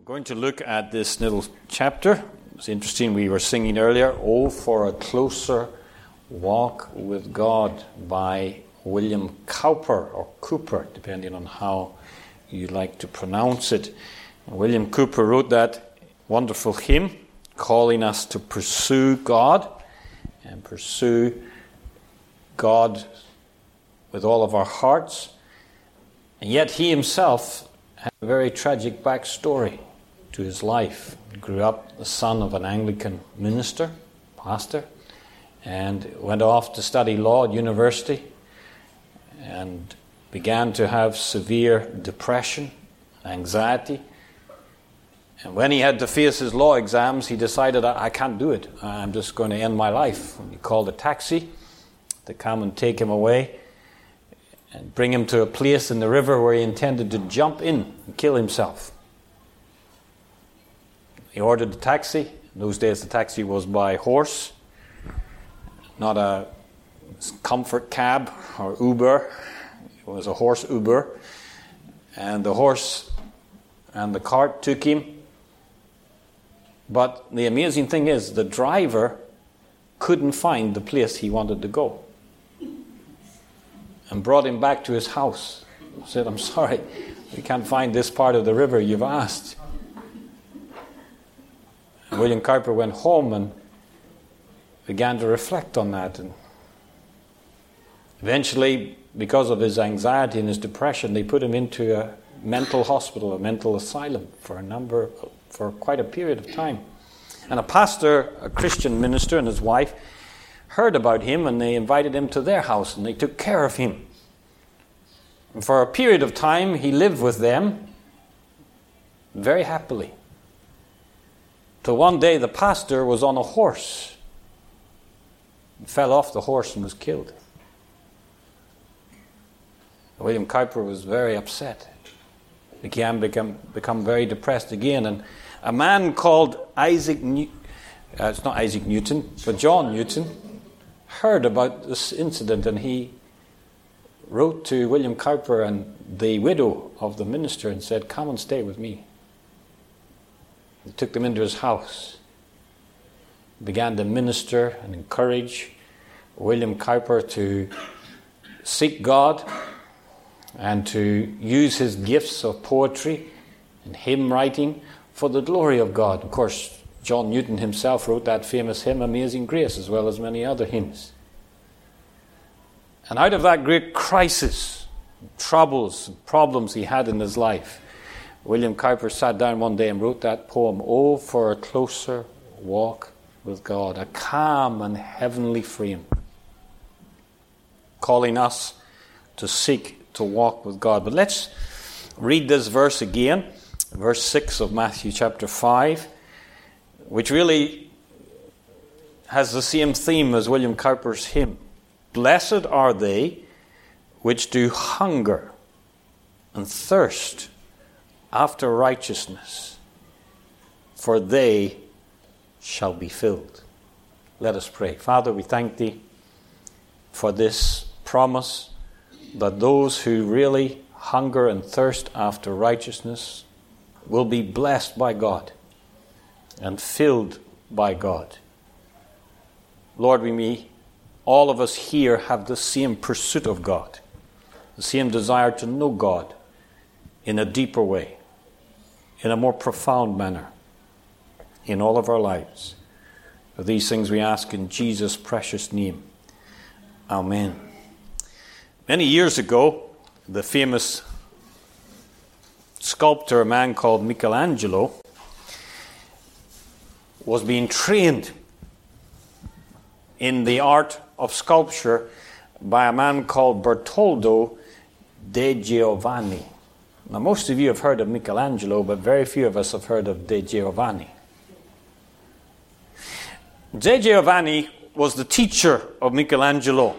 Going to look at this little chapter. It's interesting, we were singing earlier, "Oh, for a Closer Walk with God" by William Cowper, or Cooper, depending on how you like to pronounce it. William Cooper wrote that wonderful hymn calling us to pursue God and pursue God with all of our hearts. And yet he himself had a very tragic backstory to his life. He grew up the son of an Anglican minister, pastor, and went off to study law at university and began to have severe depression, anxiety. And when he had to face his law exams, he decided, I can't do it. I'm just going to end my life. And he called a taxi to come and take him away and bring him to a place in the river where he intended to jump in and kill himself. He ordered the taxi. In those days the taxi was by horse, not a comfort cab or Uber. It was a horse Uber. And the horse and the cart took him. But the amazing thing is, the driver couldn't find the place he wanted to go, and brought him back to his house. He said, "I'm sorry, we can't find this part of the river you've asked." And William Cowper went home and began to reflect on that. And eventually, because of his anxiety and his depression, they put him into a mental hospital, a mental asylum for quite a period of time. And a pastor, a Christian minister, and his wife heard about him, and they invited him to their house, and they took care of him. And for a period of time, he lived with them very happily. Till one day, the pastor was on a horse, fell off the horse and was killed. William Cowper was very upset. He began become very depressed again, and a man called it's not Isaac Newton, but John Newton, heard about this incident, and he wrote to William Cowper and the widow of the minister and said, "Come and stay with me." He took them into his house, began to minister and encourage William Cowper to seek God and to use his gifts of poetry and hymn writing for the glory of God. Of course, John Newton himself wrote that famous hymn, "Amazing Grace," as well as many other hymns. And out of that great crisis, troubles, and problems he had in his life, William Cowper sat down one day and wrote that poem, "Oh, for a closer walk with God," a calm and heavenly frame, calling us to seek to walk with God. But let's read this verse again, verse 6 of Matthew chapter 5, which really has the same theme as William Cowper's hymn. "Blessed are they which do hunger and thirst after righteousness, for they shall be filled." Let us pray. Father, we thank Thee for this promise that those who really hunger and thirst after righteousness will be blessed by God and filled by God. Lord, we may, all of us here, have the same pursuit of God, the same desire to know God in a deeper way, in a more profound manner, in all of our lives. For these things we ask in Jesus' precious name. Amen. Many years ago, the famous sculptor, a man called Michelangelo, was being trained in the art of sculpture by a man called Bertoldo de Giovanni. Now, most of you have heard of Michelangelo, but very few of us have heard of De Giovanni. De Giovanni was the teacher of Michelangelo.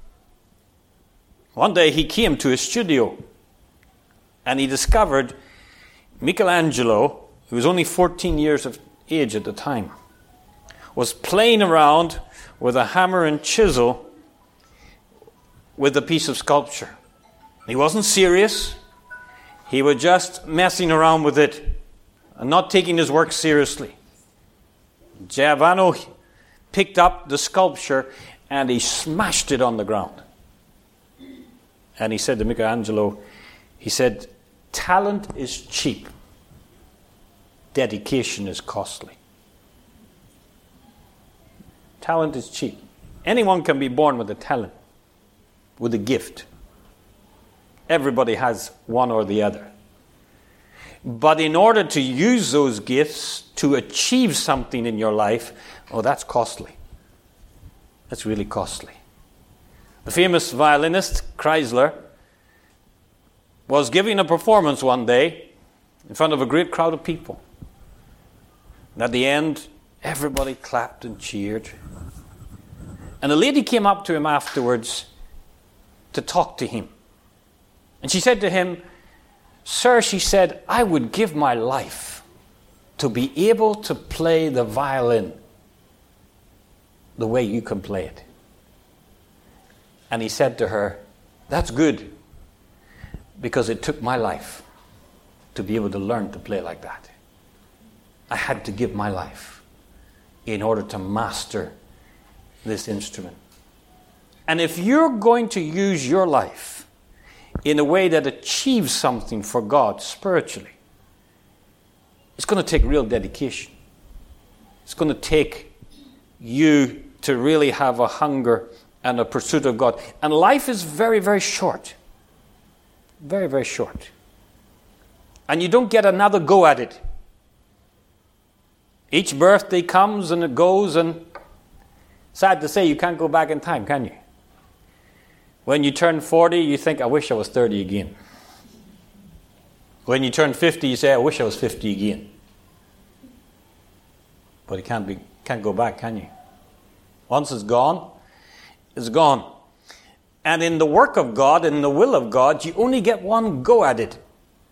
One day he came to his studio and he discovered Michelangelo, who was only 14 years of age at the time, was playing around with a hammer and chisel with a piece of sculpture. He wasn't serious. He was just messing around with it and not taking his work seriously. Giovanni picked up the sculpture and he smashed it on the ground. And he said to Michelangelo, he said, talent is cheap. Dedication is costly. Talent is cheap. Anyone can be born with a talent, with a gift. Everybody has one or the other. But in order to use those gifts to achieve something in your life, that's costly. That's really costly. The famous violinist, Kreisler, was giving a performance one day in front of a great crowd of people. And at the end, everybody clapped and cheered. And a lady came up to him afterwards to talk to him. And she said to him, "Sir," she said, "I would give my life to be able to play the violin the way you can play it." And he said to her, "That's good, because it took my life to be able to learn to play like that. I had to give my life in order to master this instrument." And if you're going to use your life in a way that achieves something for God spiritually, it's going to take real dedication. It's going to take you to really have a hunger and a pursuit of God. And life is very, very short. Very, very short. And you don't get another go at it. Each birthday comes and it goes, and sad to say, you can't go back in time, can you? When you turn 40, you think, "I wish I was 30 again." When you turn 50, you say, "I wish I was 50 again." But you can't go back, can you? Once it's gone, it's gone. And in the work of God, in the will of God, you only get one go at it.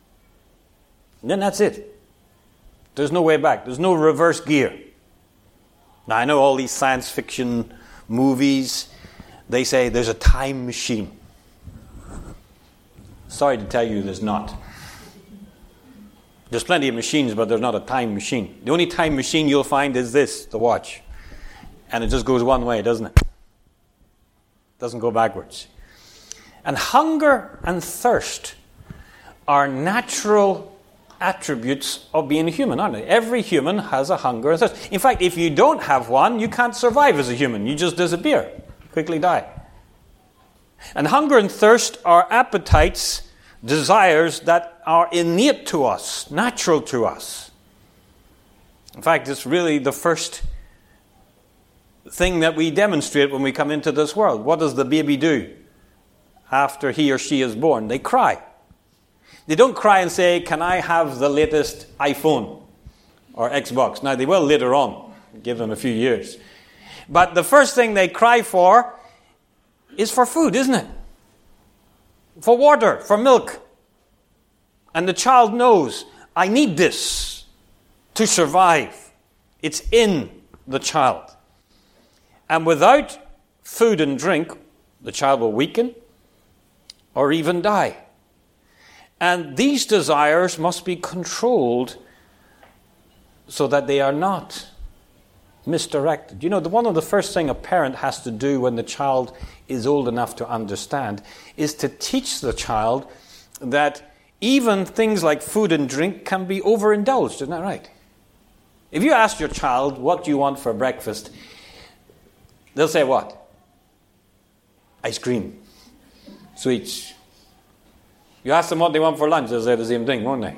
And then that's it. There's no way back. There's no reverse gear. Now, I know all these science fiction movies, they say there's a time machine. Sorry to tell you, there's not. There's plenty of machines, but there's not a time machine. The only time machine you'll find is this, the watch. And it just goes one way, doesn't it? Doesn't go backwards. And hunger and thirst are natural attributes of being a human, aren't they? Every human has a hunger and thirst. In fact, if you don't have one, you can't survive as a human. You just disappear. Quickly die. And hunger and thirst are appetites, desires that are innate to us, natural to us. In fact, it's really the first thing that we demonstrate when we come into this world. What does the baby do after he or she is born? They cry. They don't cry and say, "Can I have the latest iPhone or Xbox?" Now, they will later on. Give them a few years. But the first thing they cry for is for food, isn't it? For water, for milk. And the child knows, I need this to survive. It's in the child. And without food and drink, the child will weaken or even die. And these desires must be controlled so that they are not misdirected. You know, one of the first thing a parent has to do when the child is old enough to understand is to teach the child that even things like food and drink can be overindulged. Isn't that right? If you ask your child, "What do you want for breakfast?" they'll say what? Ice cream. Sweets. You ask them what they want for lunch, they'll say the same thing, won't they?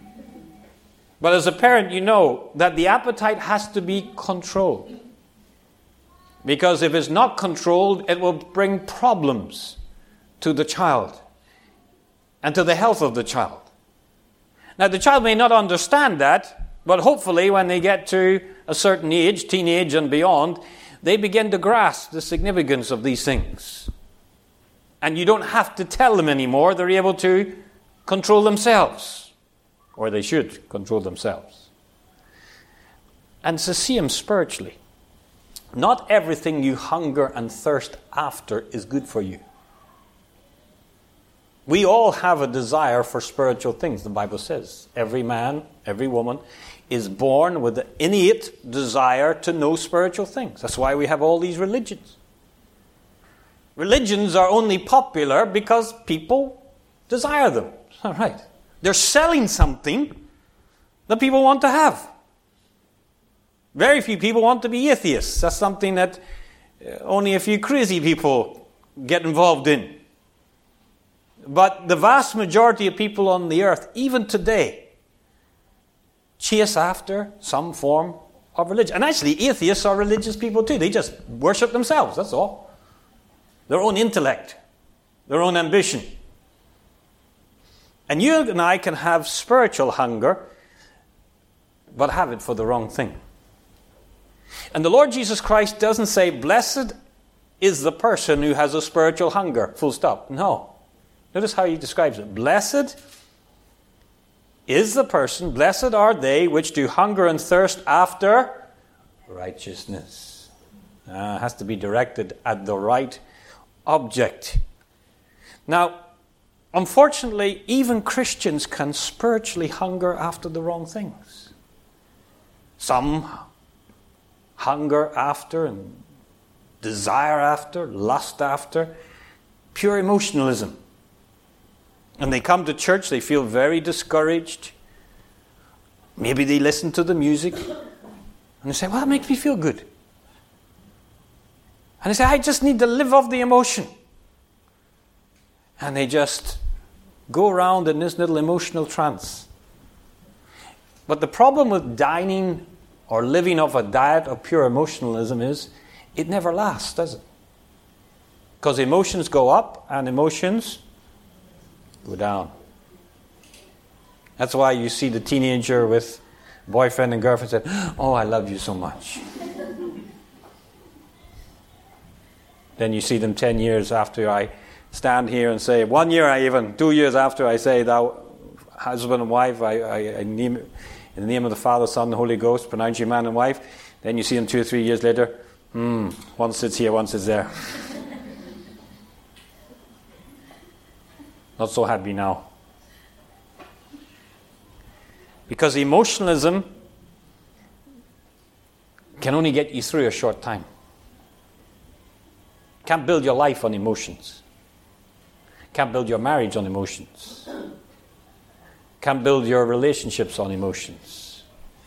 But as a parent, you know that the appetite has to be controlled. Because if it's not controlled, it will bring problems to the child and to the health of the child. Now, the child may not understand that, but hopefully when they get to a certain age, teenage and beyond, they begin to grasp the significance of these things. And you don't have to tell them anymore. They're able to control themselves. Or they should control themselves. And to see them spiritually. Not everything you hunger and thirst after is good for you. We all have a desire for spiritual things, the Bible says. Every man, every woman is born with an innate desire to know spiritual things. That's why we have all these religions. Religions are only popular because people desire them. All right. They're selling something that people want to have. Very few people want to be atheists. That's something that only a few crazy people get involved in. But the vast majority of people on the earth, even today, chase after some form of religion. And actually, atheists are religious people too. They just worship themselves, that's all. Their own intellect, their own ambition. And you and I can have spiritual hunger, but have it for the wrong thing. And the Lord Jesus Christ doesn't say, blessed is the person who has a spiritual hunger, full stop. No. Notice how he describes it. Blessed is the person, blessed are they which do hunger and thirst after righteousness. It has to be directed at the right object. Now, unfortunately, even Christians can spiritually hunger after the wrong things. Some hunger after and desire after, lust after, pure emotionalism. And they come to church, they feel very discouraged. Maybe they listen to the music and they say, well, it makes me feel good. And they say, I just need to live off the emotion. And they just go around in this little emotional trance. But the problem with dining or living off a diet of pure emotionalism is it never lasts, does it? Because emotions go up and emotions go down. That's why you see the teenager with boyfriend and girlfriend say, oh, I love you so much. Then you see them 10 years after I stand here and say, 1 year 2 years after I say, thou husband and wife, I name, in the name of the Father, Son, and the Holy Ghost, pronounce you man and wife. Then you see them 2 or 3 years later, one sits here, one sits there. Not so happy now. Because emotionalism can only get you through a short time. Can't build your life on emotions. Can't build your marriage on emotions. Can't build your relationships on emotions.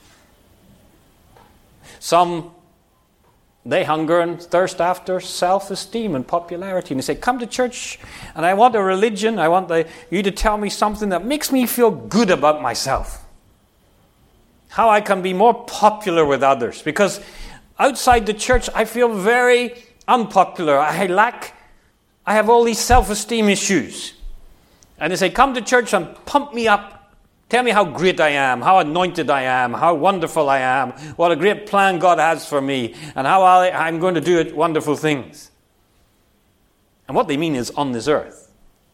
Some, they hunger and thirst after self-esteem and popularity. And they say, come to church and I want a religion. I want you to tell me something that makes me feel good about myself. How I can be more popular with others. Because outside the church I feel very unpopular. I have all these self-esteem issues. And they say, come to church and pump me up. Tell me how great I am, how anointed I am, how wonderful I am, what a great plan God has for me, and how I'm going to do wonderful things. And what they mean is on this earth.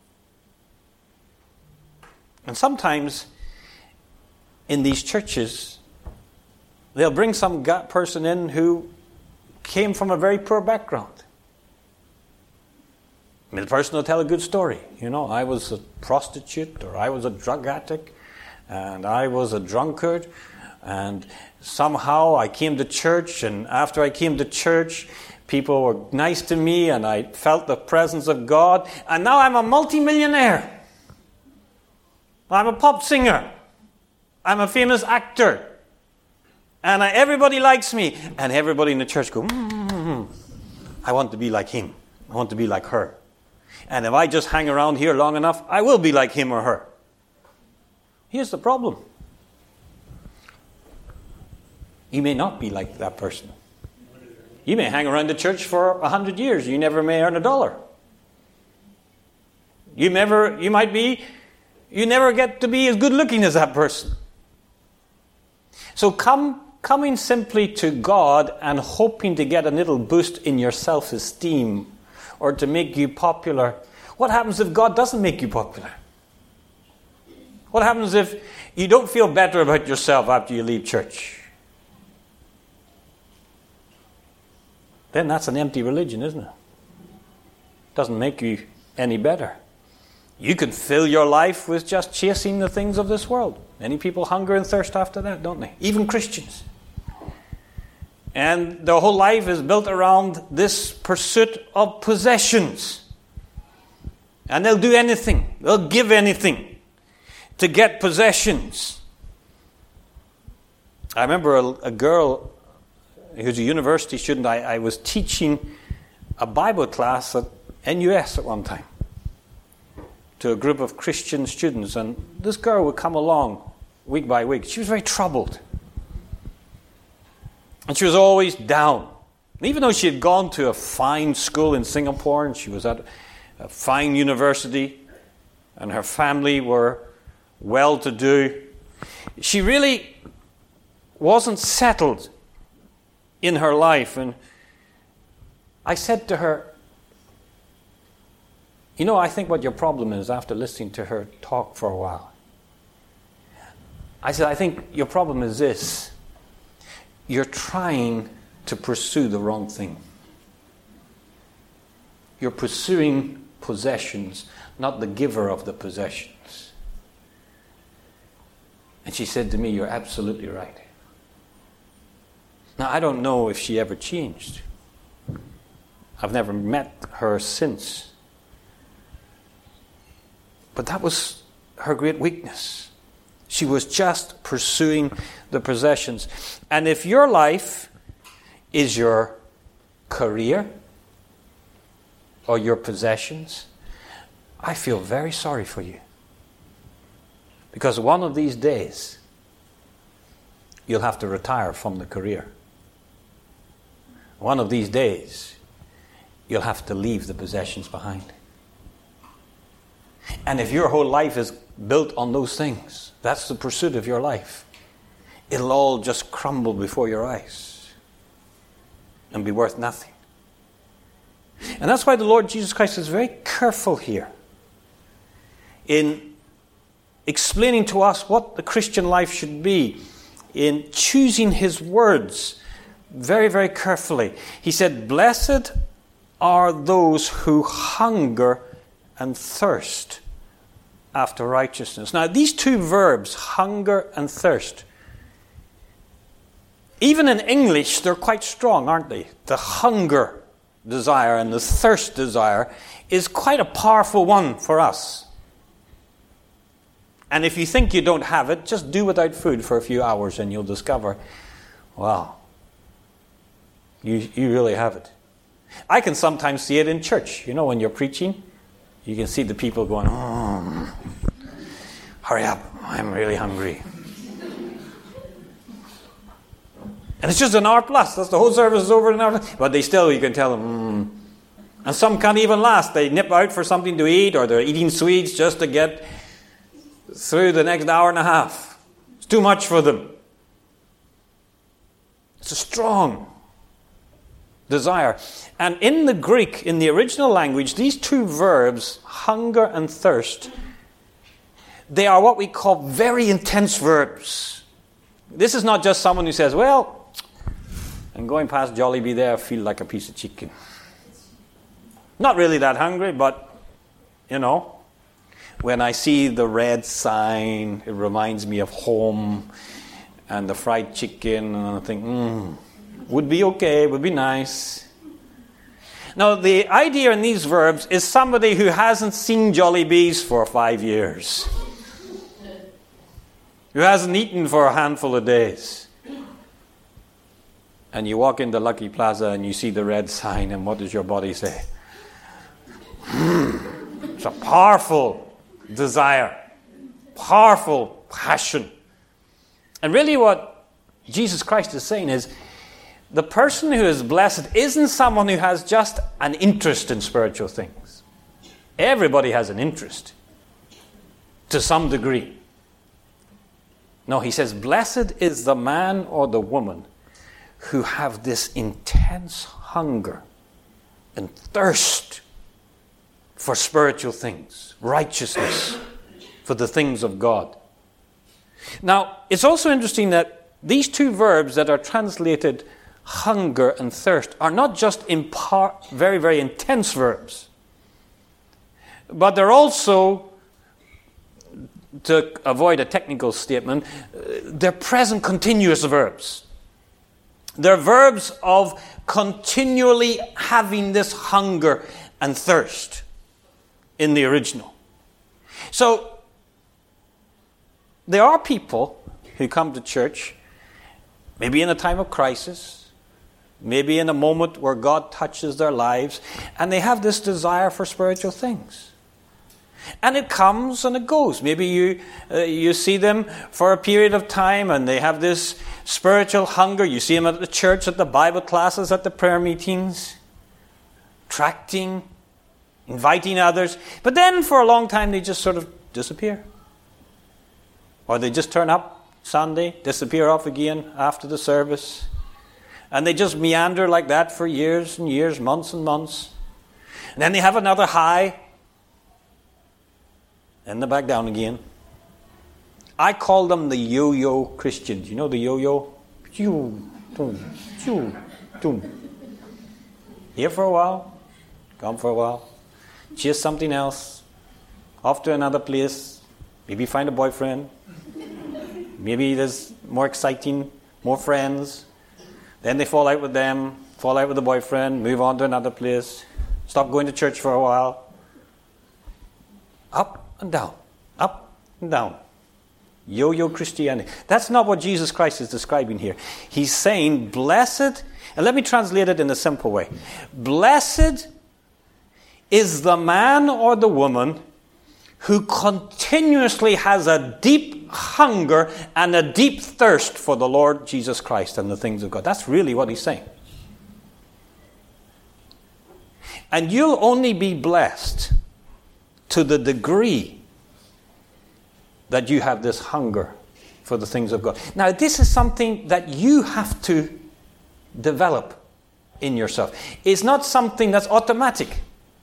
And sometimes in these churches, they'll bring some person in who came from a very poor background. I mean, the person will tell a good story. You know, I was a prostitute, or I was a drug addict, and I was a drunkard, and somehow I came to church, and after I came to church, people were nice to me, and I felt the presence of God, and now I'm a multimillionaire. I'm a pop singer. I'm a famous actor. And everybody likes me. And everybody in the church go, I want to be like him. I want to be like her. And if I just hang around here long enough, I will be like him or her. Here's the problem. You may not be like that person. You may hang around the church for 100 years. You never may earn $1. You never get to be as good looking as that person. So coming simply to God and hoping to get a little boost in your self-esteem or to make you popular. What happens if God doesn't make you popular? What happens if you don't feel better about yourself after you leave church? Then that's an empty religion, isn't it? Doesn't make you any better. You can fill your life with just chasing the things of this world. Many people hunger and thirst after that, don't they? Even Christians. And their whole life is built around this pursuit of possessions. And they'll do anything. They'll give anything to get possessions. I remember a girl who's a university student. I was teaching a Bible class at NUS at one time to a group of Christian students. And this girl would come along week by week. She was very troubled. And she was always down. And even though she had gone to a fine school in Singapore and she was at a fine university and her family were well-to-do, she really wasn't settled in her life. And I said to her, you know, I think what your problem is, after listening to her talk for a while. I said, I think your problem is this. You're trying to pursue the wrong thing. You're pursuing possessions, not the giver of the possessions. And she said to me, you're absolutely right. Now, I don't know if she ever changed. I've never met her since. But that was her great weakness. She was just pursuing the possessions. And if your life is your career or your possessions, I feel very sorry for you. Because one of these days, you'll have to retire from the career. One of these days, you'll have to leave the possessions behind. And if your whole life is built on those things, that's the pursuit of your life, it'll all just crumble before your eyes and be worth nothing. And that's why the Lord Jesus Christ is very careful here in explaining to us what the Christian life should be, in choosing his words very, very carefully. He said, blessed are those who hunger and thirst after righteousness. Now, these two verbs, hunger and thirst, even in English, they're quite strong, aren't they? The hunger desire and the thirst desire is quite a powerful one for us. And if you think you don't have it, just do without food for a few hours and you'll discover, wow, you really have it. I can sometimes see it in church. You know, when you're preaching, you can see the people going, oh, hurry up, I'm really hungry. And it's just an hour plus. That's the whole service is over in an hour plus. But they still, you can tell them, And some can't even last. They nip out for something to eat, or they're eating sweets just to get through the next hour and a half. It's too much for them. It's a strong desire. And in the Greek, in the original language, these two verbs, hunger and thirst, they are what we call very intense verbs. This is not just someone who says, well, I'm going past Jollibee there, I feel like a piece of chicken. Not really that hungry, but, you know, when I see the red sign, it reminds me of home and the fried chicken, and I think, would be okay, would be nice. Now, the idea in these verbs is somebody who hasn't seen Jollibees for 5 years, who hasn't eaten for a handful of days. And you walk into Lucky Plaza and you see the red sign, and what does your body say? It's a powerful desire, powerful passion. And really what Jesus Christ is saying is, the person who is blessed isn't someone who has just an interest in spiritual things. Everybody has an interest to some degree. No, he says, blessed is the man or the woman who have this intense hunger and thirst for spiritual things, righteousness, for the things of God. Now, it's also interesting that these two verbs that are translated hunger and thirst are not just in part very, very intense verbs, but they're also to avoid a technical statement, they're present continuous verbs. They're verbs of continually having this hunger and thirst in the original. So, there are people who come to church, maybe in a time of crisis, maybe in a moment where God touches their lives, and they have this desire for spiritual things. And it comes and it goes. Maybe you see them for a period of time and they have this spiritual hunger. You see them at the church, at the Bible classes, at the prayer meetings, tracting, inviting others. But then for a long time they just sort of disappear. Or they just turn up Sunday, disappear off again after the service. And they just meander like that for years and years, months and months. And then they have another high. And they're back down again. I call them the yo-yo Christians. You know the yo-yo? Here for a while, gone for a while. Chase something else. Off to another place. Maybe find a boyfriend. Maybe there's more exciting, more friends. Then they fall out with them, fall out with the boyfriend, move on to another place. Stop going to church for a while. Up and down, up and down. Yo-yo Christianity. That's not what Jesus Christ is describing here. He's saying, blessed, and let me translate it in a simple way. Blessed is the man or the woman who continuously has a deep hunger and a deep thirst for the Lord Jesus Christ and the things of God. That's really what he's saying. And you'll only be blessed to the degree that you have this hunger for the things of God. Now, this is something that you have to develop in yourself. It's not something that's automatic.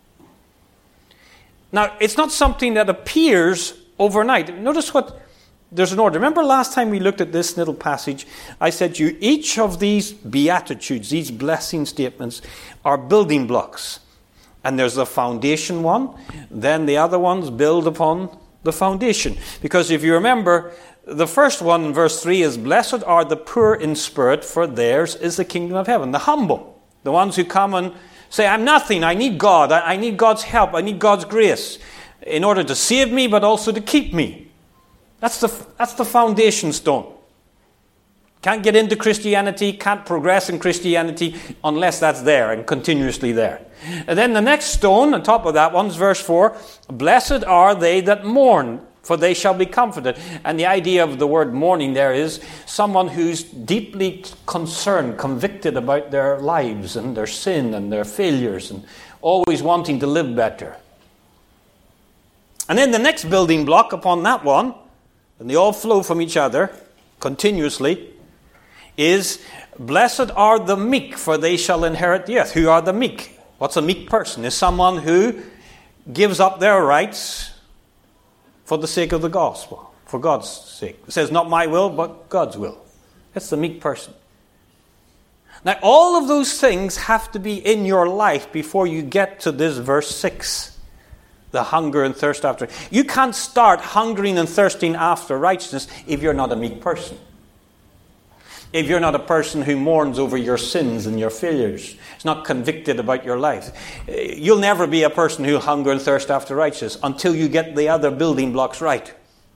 Now, it's not something that appears overnight. Notice there's an order. Remember last time we looked at this little passage, I said to you, each of these beatitudes, these blessing statements, are building blocks. And there's the foundation one, then the other ones build upon the foundation. Because if you remember, the first one in verse 3 is, blessed are the poor in spirit, for theirs is the kingdom of heaven. The humble, the ones who come and say, I'm nothing, I need God, I need God's help, I need God's grace in order to save me, but also to keep me. That's the foundation stone. Can't get into Christianity, can't progress in Christianity unless that's there and continuously there. And then the next stone on top of that one is verse 4. Blessed are they that mourn, for they shall be comforted. And the idea of the word mourning there is someone who's deeply concerned, convicted about their lives and their sin and their failures and always wanting to live better. And then the next building block upon that one, and they all flow from each other continuously, is blessed are the meek, for they shall inherit the earth. Who are the meek? What's a meek person? Is someone who gives up their rights for the sake of the gospel, for God's sake. It says, not my will, but God's will. That's the meek person. Now, all of those things have to be in your life before you get to this verse 6. The hunger and thirst after. You can't start hungering and thirsting after righteousness if you're not a meek person. If you're not a person who mourns over your sins and your failures, is not convicted about your life, you'll never be a person who hunger and thirst after righteousness until you get the other building blocks right.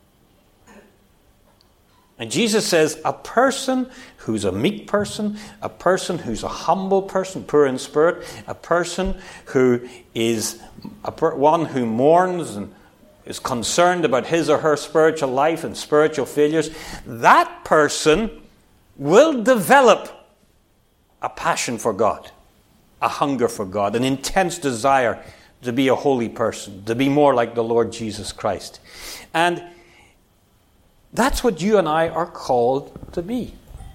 And Jesus says a person who's a meek person, a person who's a humble person, poor in spirit, a person who is one who mourns and is concerned about his or her spiritual life and spiritual failures, that person will develop a passion for God, a hunger for God, an intense desire to be a holy person, to be more like the Lord Jesus Christ. And that's what you and I are called to be.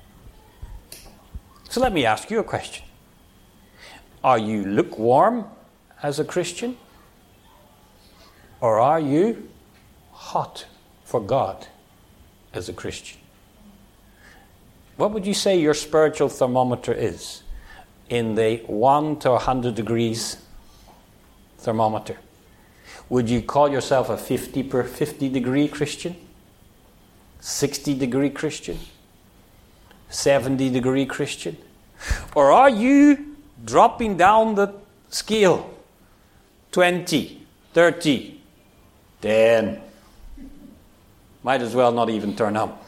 So let me ask you a question. Are you lukewarm as a Christian? Or are you hot for God as a Christian? What would you say your spiritual thermometer is in the 1 to 100 degrees thermometer? Would you call yourself a 50-degree Christian? 60-degree Christian? 70-degree Christian? Or are you dropping down the scale? 20, 30, 10. Might as well not even turn up.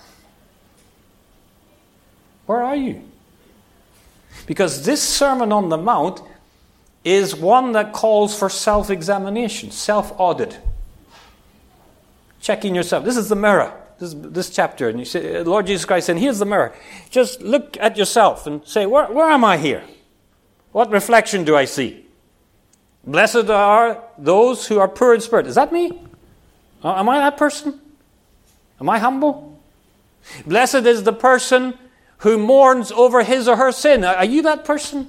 Where are you? Because this Sermon on the Mount is one that calls for self-examination, self-audit. Checking yourself. This is the mirror. This chapter. And you say, Lord Jesus Christ said, here's the mirror. Just look at yourself and say, where am I here? What reflection do I see? Blessed are those who are poor in spirit. Is that me? Am I that person? Am I humble? Blessed is the person who mourns over his or her sin. Are you that person?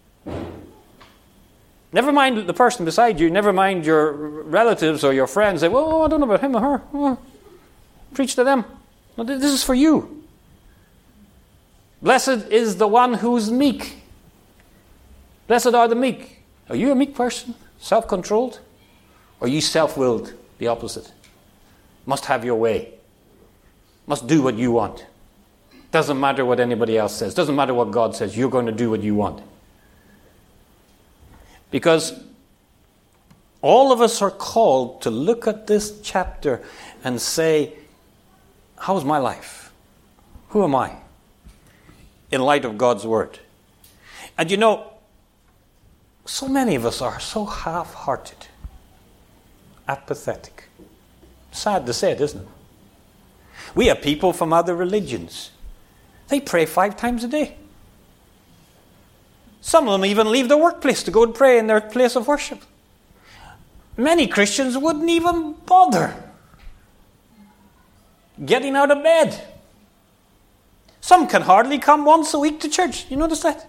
Never mind the person beside you. Never mind your relatives or your friends. Say, well, I don't know about him or her. Well, preach to them. No, this is for you. Blessed is the one who's meek. Blessed are the meek. Are you a meek person? Self-controlled? Or are you self-willed? The opposite. Must have your way. Must do what you want. Doesn't matter what anybody else says. Doesn't matter what God says. You're going to do what you want. Because all of us are called to look at this chapter and say, how's my life? Who am I? In light of God's Word. And you know, so many of us are so half-hearted, apathetic. Sad to say it, isn't it? We have people from other religions. They pray 5 times a day. Some of them even leave their workplace to go and pray in their place of worship. Many Christians wouldn't even bother getting out of bed. Some can hardly come once a week to church. You notice that?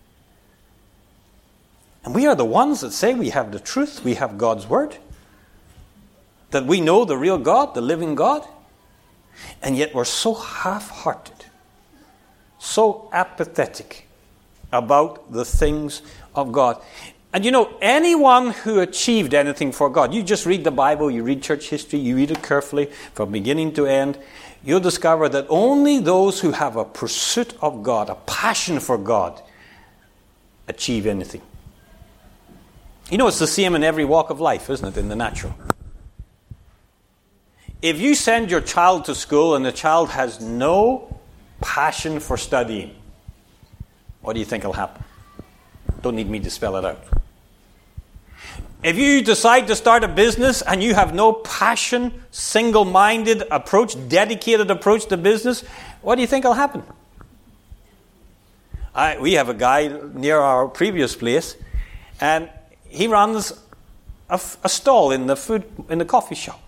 And we are the ones that say we have the truth, we have God's Word, that we know the real God, the living God, and yet we're so half-hearted, so apathetic about the things of God. And you know, anyone who achieved anything for God, you just read the Bible, you read church history, you read it carefully from beginning to end, you'll discover that only those who have a pursuit of God, a passion for God, achieve anything. You know, it's the same in every walk of life, isn't it, in the natural? If you send your child to school and the child has no passion for studying, what do you think will happen? Don't need me to spell it out. If you decide to start a business and you have no passion, single-minded approach, dedicated approach to business, what do you think will happen? We have a guy near our previous place, and he runs a stall in the coffee shop.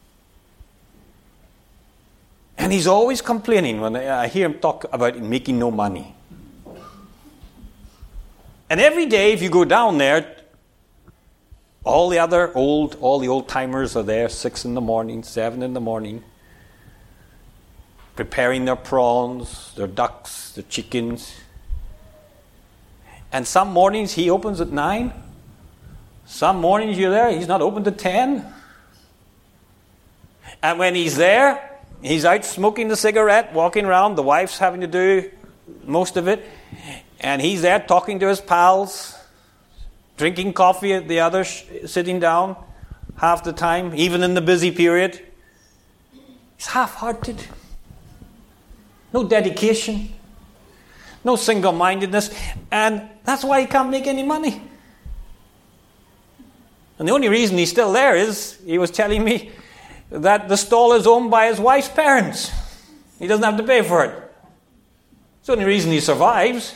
And he's always complaining when I hear him talk about making no money. And every day, if you go down there, all the old timers are there, 6 in the morning, 7 in the morning, preparing their prawns, their ducks, their chickens. And some mornings he opens at 9. Some mornings you're there, he's not open to 10. And when he's there, he's out smoking the cigarette, walking around. The wife's having to do most of it. And he's there talking to his pals, drinking coffee at the others, sitting down half the time, even in the busy period. He's half-hearted. No dedication. No single-mindedness. And that's why he can't make any money. And the only reason he's still there is, he was telling me, that the stall is owned by his wife's parents. He doesn't have to pay for it. It's the only reason he survives.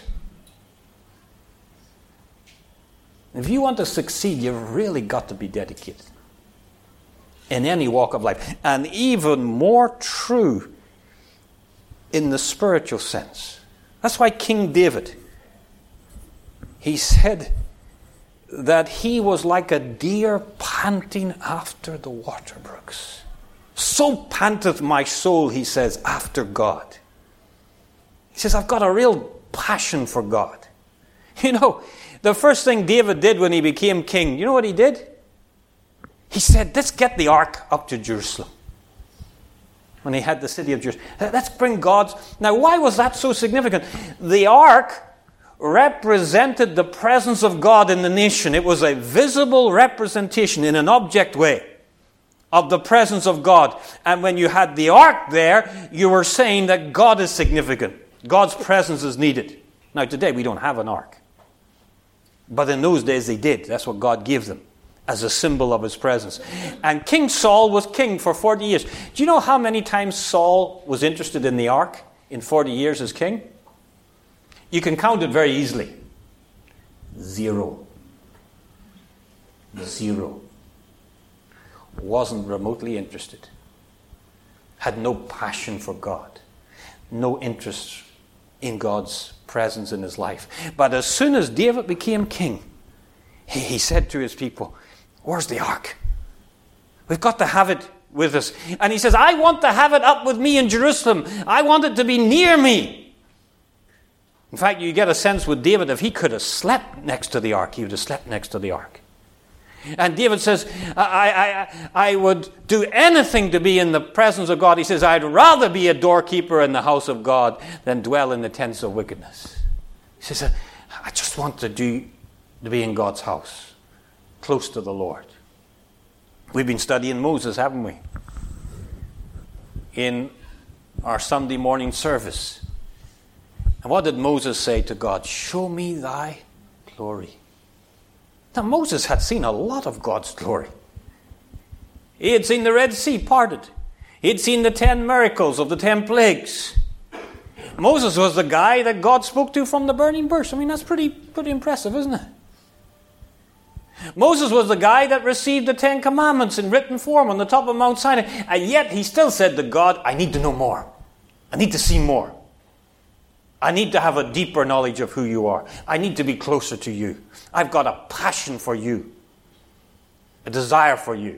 If you want to succeed, you've really got to be dedicated in any walk of life. And even more true in the spiritual sense. That's why King David, he said that he was like a deer panting after the water brooks. So panteth my soul, he says, after God. He says, I've got a real passion for God. You know, the first thing David did when he became king, you know what he did? He said, let's get the ark up to Jerusalem. When he had the city of Jerusalem. Let's bring God's... Now, why was that so significant? The ark represented the presence of God in the nation. It was a visible representation in an object way of the presence of God. And when you had the ark there, you were saying that God is significant. God's presence is needed. Now, today we don't have an ark. But in those days they did. That's what God gave them as a symbol of his presence. And King Saul was king for 40 years. Do you know how many times Saul was interested in the ark in 40 years as king? You can count it very easily. 0. Wasn't remotely interested. Had no passion for God. No interest in God's presence in his life. But as soon as David became king, he said to his people, where's the ark? We've got to have it with us. And he says, I want to have it up with me in Jerusalem. I want it to be near me. In fact, you get a sense with David, if he could have slept next to the ark, he would have slept next to the ark. And David says, I would do anything to be in the presence of God. He says, I'd rather be a doorkeeper in the house of God than dwell in the tents of wickedness. He says, I just want to be in God's house, close to the Lord. We've been studying Moses, haven't we? In our Sunday morning service. And what did Moses say to God? Show me thy glory. Now, Moses had seen a lot of God's glory. He had seen the Red Sea parted. He had seen the 10 miracles of the 10 plagues. Moses was the guy that God spoke to from the burning bush. I mean, that's pretty impressive, isn't it? Moses was the guy that received the 10 commandments in written form on the top of Mount Sinai. And yet he still said to God, I need to know more. I need to see more. I need to have a deeper knowledge of who you are. I need to be closer to you. I've got a passion for you. A desire for you.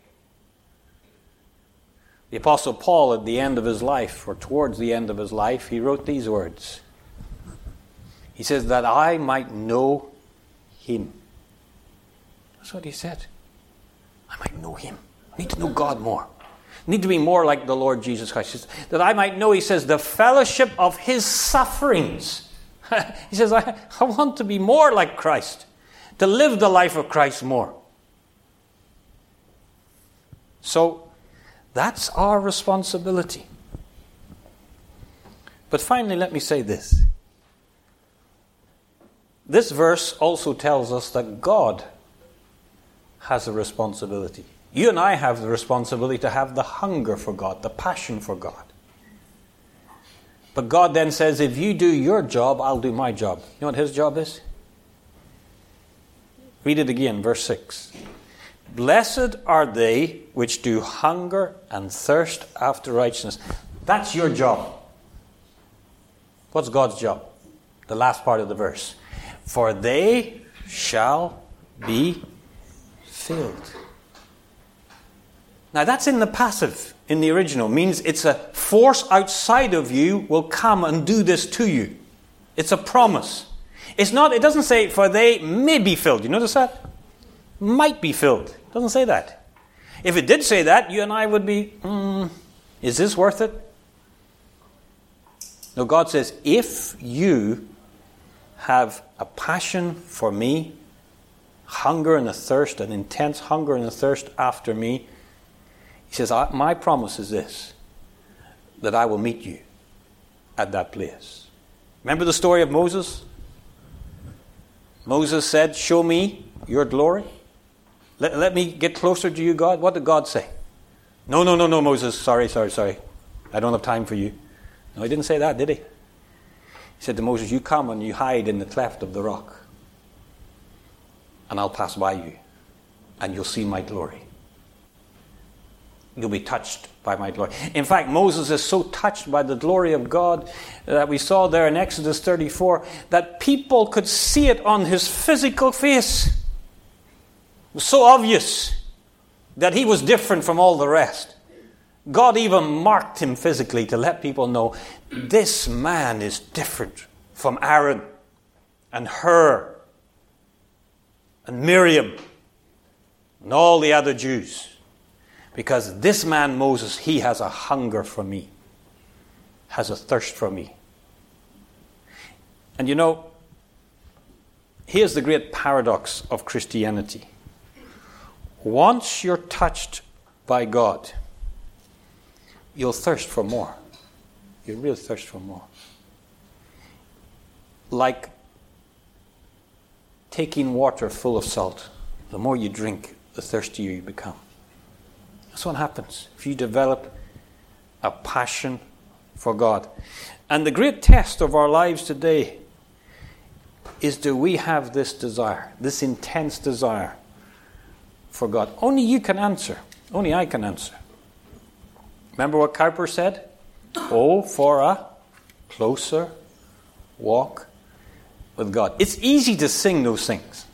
The Apostle Paul, at the end of his life, or towards the end of his life, he wrote these words. He says, that I might know him. That's what he said. I might know him. I need to know God more. I need to be more like the Lord Jesus Christ. That I might know, he says, the fellowship of his sufferings. He says, I want to be more like Christ. To live the life of Christ more. So, that's our responsibility. But finally, let me say this. This verse also tells us that God has a responsibility. You and I have the responsibility to have the hunger for God, the passion for God. But God then says, if you do your job, I'll do my job. You know what his job is? Read it again, verse 6. Blessed are they which do hunger and thirst after righteousness. That's your job. What's God's job? The last part of the verse. For they shall be filled. Now that's in the passive, in the original. It means it's a force outside of you will come and do this to you. It's a promise. It doesn't say, for they may be filled. You notice that? Might be filled. It doesn't say that. If it did say that, you and I would be, is this worth it? No, God says, if you have a passion for me, hunger and a thirst, an intense hunger and a thirst after me, he says, my promise is this, that I will meet you at that place. Remember the story of Moses? Moses said, show me your glory. Let me get closer to you, God. What did God say? No, Moses. Sorry. I don't have time for you. No, he didn't say that, did he? He said to Moses, you come and you hide in the cleft of the rock. And I'll pass by you. And you'll see my glory. You'll be touched by my glory. In fact, Moses is so touched by the glory of God that we saw there in Exodus 34 that people could see it on his physical face. It was so obvious that he was different from all the rest. God even marked him physically to let people know this man is different from Aaron and Hur and Miriam. and all the other Jews. Because this man Moses, he has a hunger for me, has a thirst for me. And you know, here's the great paradox of Christianity. Once you're touched by God, you'll thirst for more. You'll really thirst for more. Like taking water full of salt. The more you drink, the thirstier you become. That's what happens if you develop a passion for God. And the great test of our lives today is, do we have this desire, this intense desire for God? Only you can answer. Only I can answer. Remember what Cowper said? Oh, for a closer walk with God. It's easy to sing those things.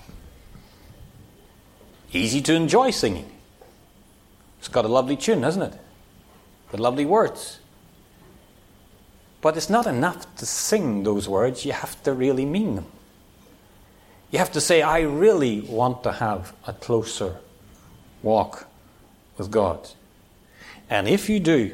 Easy to enjoy singing. It's got a lovely tune, hasn't it? With lovely words. But it's not enough to sing those words. You have to really mean them. You have to say, I really want to have a closer walk with God. And if you do,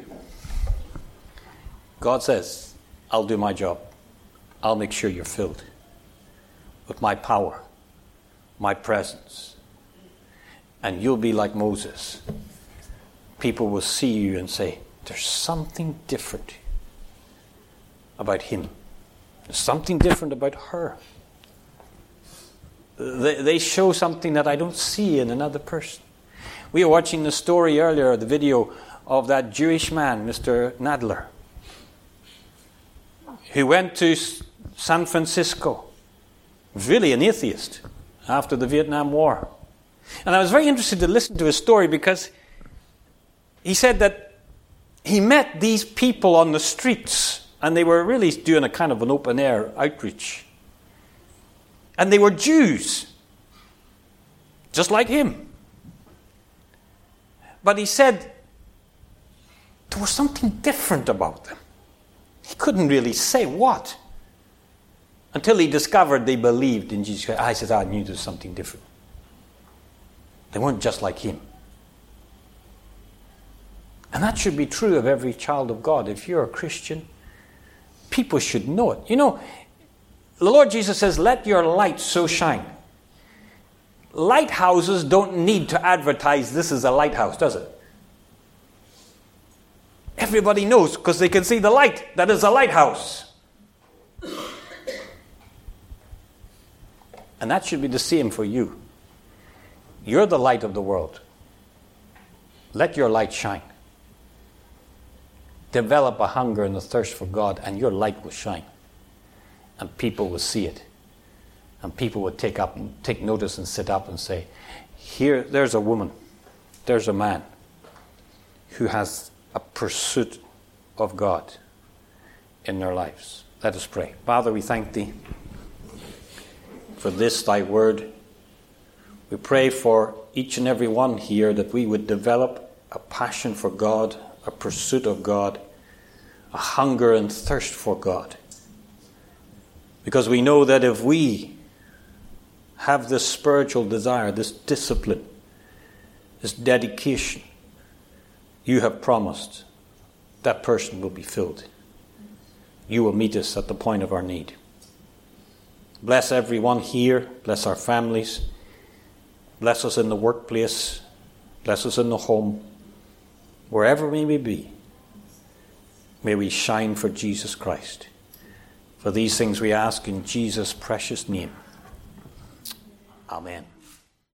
God says, I'll do my job. I'll make sure you're filled with my power, my presence. And you'll be like Moses. People will see you and say, there's something different about him. There's something different about her. They show something that I don't see in another person. We were watching the story earlier, the video of that Jewish man, Mr. Nadler, who went to San Francisco, really an atheist, after the Vietnam War. And I was very interested to listen to his story because he said that he met these people on the streets and they were really doing a kind of an open-air outreach. And they were Jews, just like him. But he said there was something different about them. He couldn't really say what. Until he discovered they believed in Jesus Christ. I said, I knew there was something different. They weren't just like him. And that should be true of every child of God. If you're a Christian, people should know it. You know, the Lord Jesus says, let your light so shine. Lighthouses don't need to advertise this is a lighthouse, does it? Everybody knows because they can see the light that is a lighthouse. And that should be the same for you. You're the light of the world. Let your light shine. Develop a hunger and a thirst for God, and your light will shine. And people will see it. And people will take notice and sit up and say, here, there's a woman, there's a man who has a pursuit of God in their lives. Let us pray. Father, we thank Thee for this Thy word. We pray for each and every one here that we would develop a passion for God, a pursuit of God, a hunger and thirst for God. Because we know that if we have this spiritual desire, this discipline, this dedication, You have promised that person will be filled. You will meet us at the point of our need. Bless everyone here. Bless our families. Bless us in the workplace. Bless us in the home. Wherever we may be, may we shine for Jesus Christ. For these things we ask in Jesus' precious name. Amen.